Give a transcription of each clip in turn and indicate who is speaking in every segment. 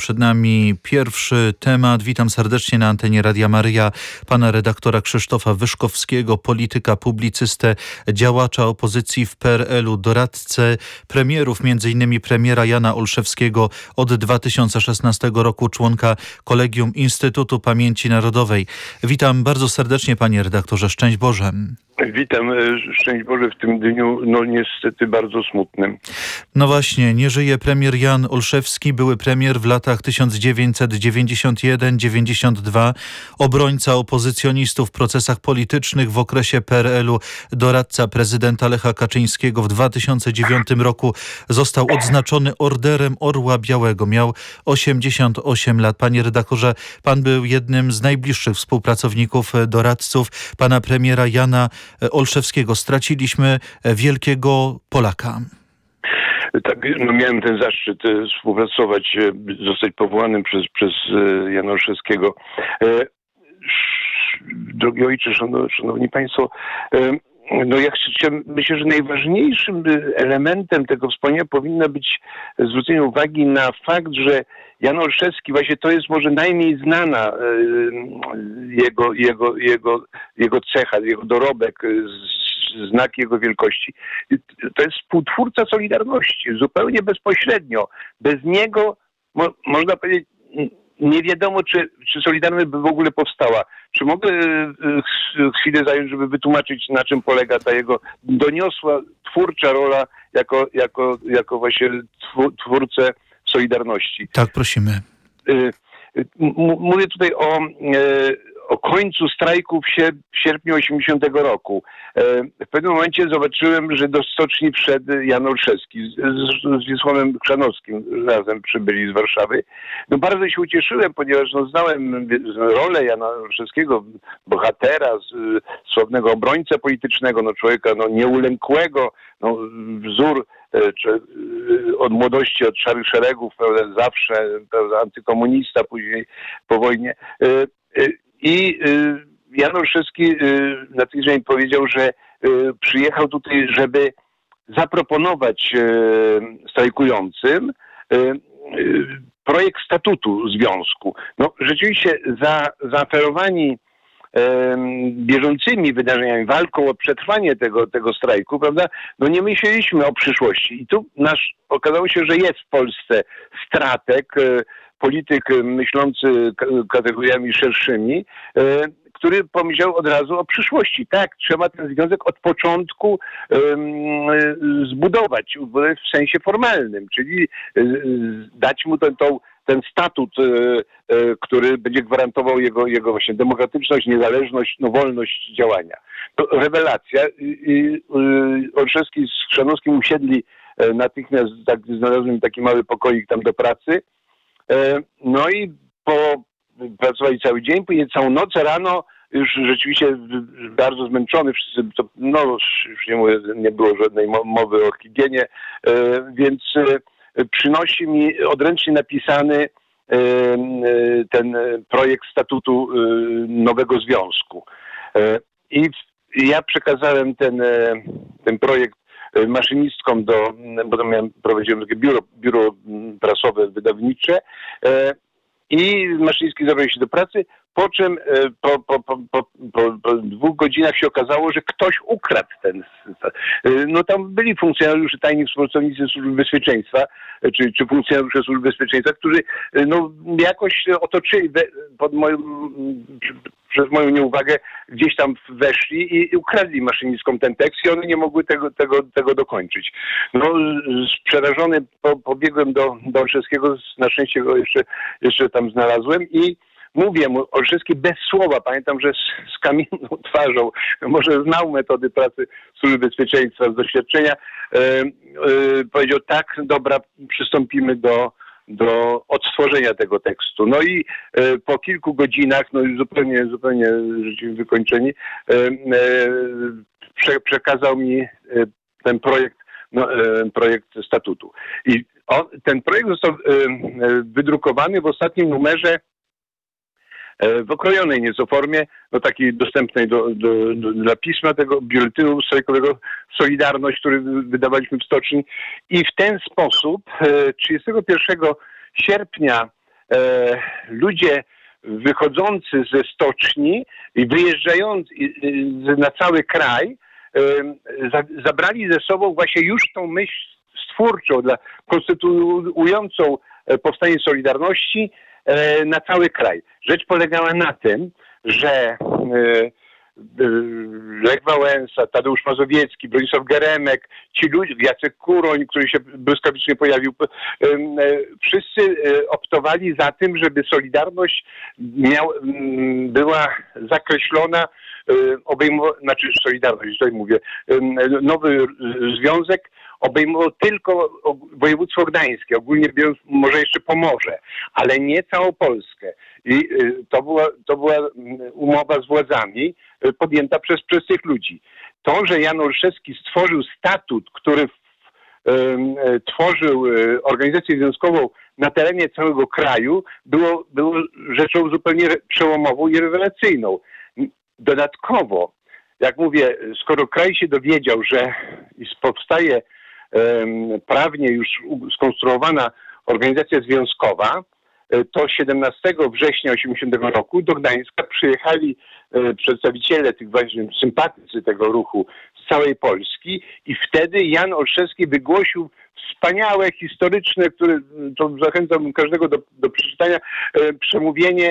Speaker 1: Przed nami pierwszy temat. Witam serdecznie na antenie Radia Maryja pana redaktora Krzysztofa Wyszkowskiego, polityka, publicystę, działacza opozycji w PRL-u, doradcę premierów, m.in. premiera Jana Olszewskiego od 2016 roku, członka Kolegium Instytutu Pamięci Narodowej. Witam bardzo serdecznie, panie redaktorze. Szczęść Boże.
Speaker 2: Witam, szczęść Boże w tym dniu, niestety bardzo smutnym.
Speaker 1: No właśnie, nie żyje premier Jan Olszewski, były premier w latach 1991-92, obrońca opozycjonistów w procesach politycznych w okresie PRL-u, doradca prezydenta Lecha Kaczyńskiego. W 2009 roku został odznaczony Orderem Orła Białego. Miał 88 lat. Panie redaktorze, pan był jednym z najbliższych współpracowników, doradców pana premiera Jana Olszewskiego. Straciliśmy wielkiego Polaka.
Speaker 2: Tak, miałem ten zaszczyt współpracować, zostać powołanym przez Jana Olszewskiego. Drogi ojcze, szanowni państwo, myślę, że najważniejszym elementem tego wspomnienia powinno być zwrócenie uwagi na fakt, że Jan Olszewski, właśnie to jest może najmniej znana jego cecha, jego dorobek, znak jego wielkości. To jest współtwórca Solidarności, zupełnie bezpośrednio. Bez niego, można powiedzieć, nie wiadomo, czy Solidarność by w ogóle powstała. Czy mogę chwilę zająć, żeby wytłumaczyć, na czym polega ta jego doniosła, twórcza rola jako właśnie twórcę Solidarności?
Speaker 1: Tak, prosimy.
Speaker 2: Mówię tutaj o końcu strajku w sierpniu 80 roku. W pewnym momencie zobaczyłem, że do stoczni wszedł Jan Olszewski z Wiesławem Chrzanowskim. Razem przybyli z Warszawy. Bardzo się ucieszyłem, ponieważ znałem rolę Jana Olszewskiego, bohatera, sławnego obrońcę politycznego, człowieka nieulękłego, wzór od młodości, od szarych szeregów, prawda, zawsze, prawda, antykomunista, później po wojnie. I Jan Olszewski na tej dzień powiedział, że przyjechał tutaj, żeby zaproponować strajkującym projekt statutu związku. Rzeczywiście zaaferowani bieżącymi wydarzeniami, walką o przetrwanie tego strajku, prawda, nie myśleliśmy o przyszłości. I tu okazało się, że jest w Polsce strateg, polityk myślący kategoriami szerszymi, który pomyślał od razu o przyszłości. Tak, trzeba ten związek od początku zbudować w sensie formalnym, czyli dać mu ten statut, który będzie gwarantował jego właśnie demokratyczność, niezależność, wolność działania. To rewelacja. Olszewski z Chrzanowskim usiedli natychmiast, tak, znalazłem taki mały pokoik tam do pracy. I pracowali cały dzień, później całą noc, rano już rzeczywiście bardzo zmęczony, wszyscy, już nie było żadnej mowy o higienie, więc przynosi mi odręcznie napisany ten projekt statutu nowego związku. I ja przekazałem ten projekt maszynistkom bo to prowadziłem takie biuro prasowe, wydawnicze, i maszynistki zabrały się do pracy, po czym po 2 godzinach się okazało, że ktoś ukradł tam byli funkcjonariusze, tajni współpracownicy Służby Bezpieczeństwa, czy funkcjonariusze Służby Bezpieczeństwa, którzy jakoś otoczyli przez moją nieuwagę, gdzieś tam weszli i ukradli maszynistkom ten tekst i one nie mogły tego dokończyć. Przerażony pobiegłem do Olszewskiego, na szczęście go jeszcze tam znalazłem i mówię mu, Olszewski bez słowa, pamiętam, że z kamienną twarzą, może znał metody pracy Służby Bezpieczeństwa z doświadczenia, powiedział, tak, dobra, przystąpimy do odtworzenia tego tekstu. I po kilku godzinach, już zupełnie wykończeni, przekazał mi ten projekt statutu. I ten projekt został wydrukowany w ostatnim numerze w okrojonej nieco formie, takiej dostępnej dla pisma tego biuletynu strajkowego Solidarność, który wydawaliśmy w stoczni. I w ten sposób 31 sierpnia ludzie wychodzący ze stoczni i wyjeżdżający na cały kraj zabrali ze sobą właśnie już tą myśl stwórczą, konstytuującą powstanie Solidarności na cały kraj. Rzecz polegała na tym, że Lech Wałęsa, Tadeusz Mazowiecki, Bronisław Geremek, ci ludzie, Jacek Kuroń, który się błyskawicznie pojawił, wszyscy optowali za tym, żeby Solidarność była zakreślona, znaczy Solidarność, tutaj mówię, nowy związek obejmował tylko województwo gdańskie, ogólnie biorąc może jeszcze Pomorze, ale nie całą Polskę. I to była umowa z władzami podjęta przez tych ludzi. To, że Jan Olszewski stworzył statut, który tworzył organizację związkową na terenie całego kraju, było rzeczą zupełnie przełomową i rewelacyjną. Dodatkowo, jak mówię, skoro kraj się dowiedział, że powstaje prawnie już skonstruowana organizacja związkowa, to 17 września 1980 roku do Gdańska przyjechali przedstawiciele tych właśnie sympatycy tego ruchu z całej Polski i wtedy Jan Olszewski wygłosił wspaniałe, historyczne, które to zachęcam każdego do przeczytania, przemówienie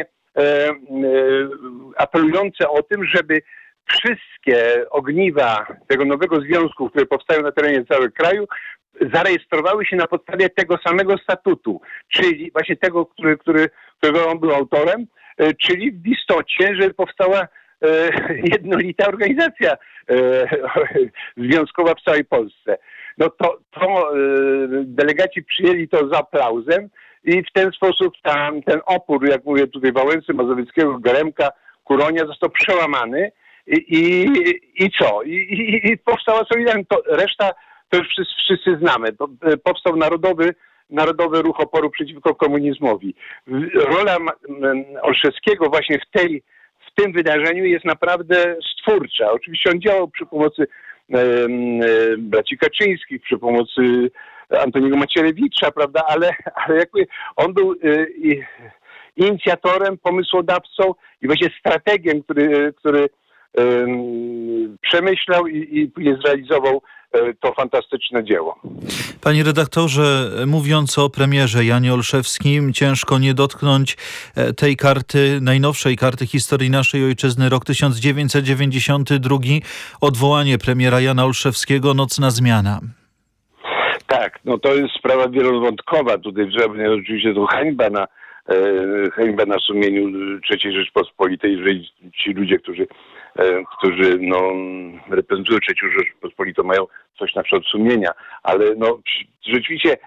Speaker 2: apelujące o tym, żeby wszystkie ogniwa tego nowego związku, które powstają na terenie całego kraju, zarejestrowały się na podstawie tego samego statutu, czyli właśnie tego, którego on był autorem, czyli w istocie, że powstała jednolita organizacja związkowa w całej Polsce. No to delegaci przyjęli to z aplauzem i w ten sposób ten opór, jak mówię tutaj, Wałęsy, Mazowieckiego, Geremka, Kuronia został przełamany i co? I powstała Solidarność. Reszta to już wszyscy znamy. Powstał Narodowy Ruch Oporu przeciwko komunizmowi. Rola Olszewskiego właśnie w tym wydarzeniu jest naprawdę stwórcza. Oczywiście on działał przy pomocy braci Kaczyńskich, przy pomocy Antoniego Macierewicza, prawda, ale jakby on był inicjatorem, pomysłodawcą i właśnie strategiem, który przemyślał i zrealizował to fantastyczne dzieło.
Speaker 1: Panie redaktorze, mówiąc o premierze Janie Olszewskim, ciężko nie dotknąć tej karty, najnowszej karty historii naszej ojczyzny, rok 1992, odwołanie premiera Jana Olszewskiego, nocna zmiana.
Speaker 2: Tak, no to jest sprawa wielowątkowa. Tutaj trzeba oczywiście to hańba na sumieniu III Rzeczpospolitej, że ci ludzie, którzy reprezentują III Rzeczpospolitą, mają coś na kształt sumienia, ale rzeczywiście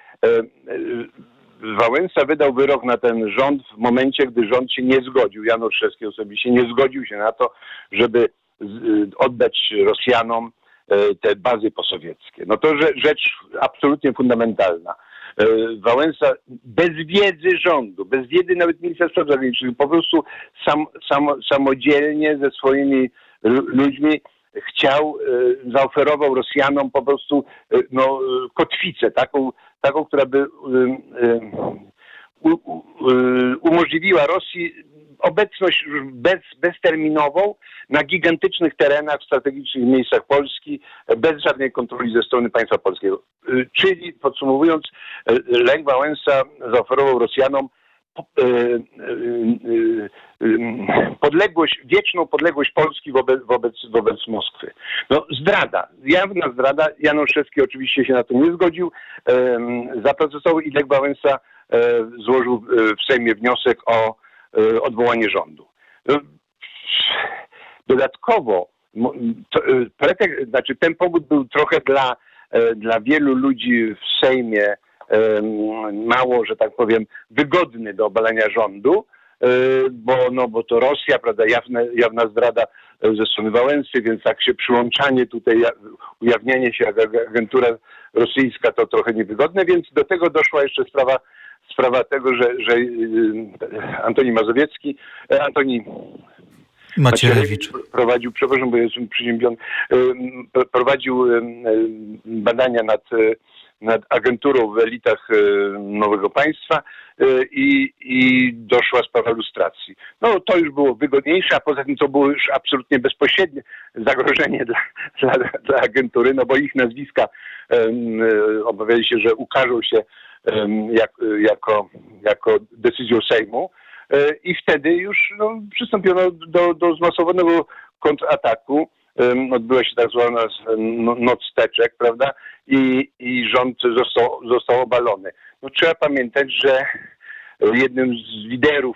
Speaker 2: Wałęsa wydał wyrok na ten rząd w momencie, gdy rząd się nie zgodził, Jan Olszewski osobiście nie zgodził się na to, żeby oddać Rosjanom te bazy posowieckie. No to rzecz absolutnie fundamentalna. Wałęsa bez wiedzy rządu, bez wiedzy nawet Ministerstwa Zagranicznych, po prostu samodzielnie ze swoimi ludźmi zaoferował Rosjanom po prostu kotwicę, taką, która by umożliwiła Rosji obecność już bezterminową na gigantycznych terenach, strategicznych miejscach Polski, bez żadnej kontroli ze strony państwa polskiego. Czyli podsumowując, Lech Wałęsa zaoferował Rosjanom wieczną podległość Polski wobec Moskwy. No, zdrada, jawna zdrada. Jan Olszewski oczywiście się na to nie zgodził, zaprocesował i Lech Wałęsa złożył w Sejmie wniosek o odwołanie rządu. Dodatkowo ten powód był trochę dla wielu ludzi w Sejmie mało, że tak powiem, wygodny do obalenia rządu, bo to Rosja, prawda, jawna zdrada ze strony Wałęsy, więc tak się przyłączanie tutaj, ujawnianie się jak agentura rosyjska to trochę niewygodne, więc do tego doszła jeszcze sprawa tego, że Antoni Macierewicz prowadził, przepraszam, bo jestem przeziębiony, prowadził badania nad nad agenturą w elitach nowego państwa i doszła sprawa lustracji. No to już było wygodniejsze, a poza tym to było już absolutnie bezpośrednie zagrożenie dla agentury, no bo ich nazwiska obawiali się, że ukażą się jako decyzją Sejmu i wtedy już przystąpiono do zmasowanego kontrataku. Odbyła się tak zwana noc teczek, prawda? I rząd został obalony. No, trzeba pamiętać, że jednym z liderów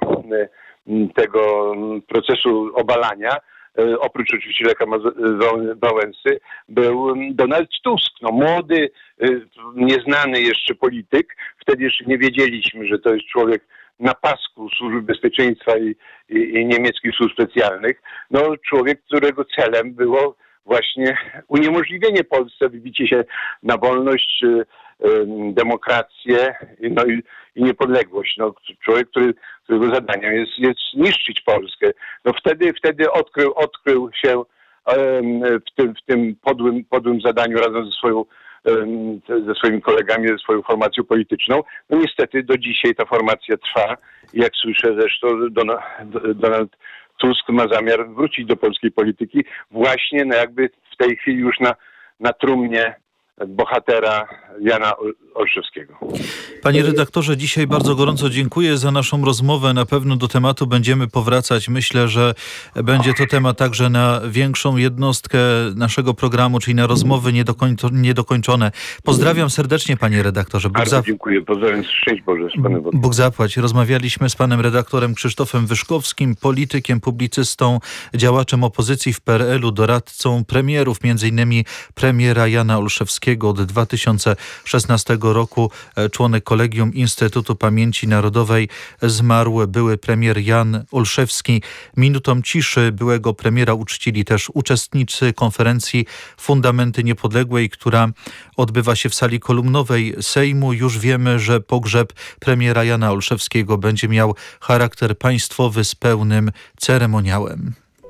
Speaker 2: tego procesu obalania, oprócz oczywiście Lecha Wałęsy, był Donald Tusk. No, młody, nieznany jeszcze polityk. Wtedy jeszcze nie wiedzieliśmy, że to jest człowiek na pasku Służby Bezpieczeństwa i niemieckich służb specjalnych. No, człowiek, którego celem było właśnie uniemożliwienie Polsce wybicie się na wolność, demokrację i niepodległość. No, człowiek, którego zadaniem jest zniszczyć Polskę. No wtedy odkrył się w tym podłym zadaniu razem ze swoimi kolegami, ze swoją formacją polityczną. No niestety do dzisiaj ta formacja trwa. Jak słyszę zresztą, Donald Tusk ma zamiar wrócić do polskiej polityki właśnie jakby w tej chwili już na trumnie bohatera Jana Olszewskiego.
Speaker 1: Panie redaktorze, dzisiaj bardzo gorąco dziękuję za naszą rozmowę. Na pewno do tematu będziemy powracać. Myślę, że będzie to temat także na większą jednostkę naszego programu, czyli na rozmowy niedokończone. Pozdrawiam serdecznie, panie redaktorze.
Speaker 2: Bardzo dziękuję. Pozdrawiam. Szczęść Boże. Z Panem Bogiem.
Speaker 1: Bóg zapłać. Rozmawialiśmy z panem redaktorem Krzysztofem Wyszkowskim, politykiem, publicystą, działaczem opozycji w PRL-u, doradcą premierów, m.in. premiera Jana Olszewskiego od 2016 roku, członek Kolegium Instytutu Pamięci Narodowej, zmarł były premier Jan Olszewski. Minutą ciszy byłego premiera uczcili też uczestnicy konferencji Fundamenty Niepodległej, która odbywa się w sali kolumnowej Sejmu. Już wiemy, że pogrzeb premiera Jana Olszewskiego będzie miał charakter państwowy z pełnym ceremoniałem.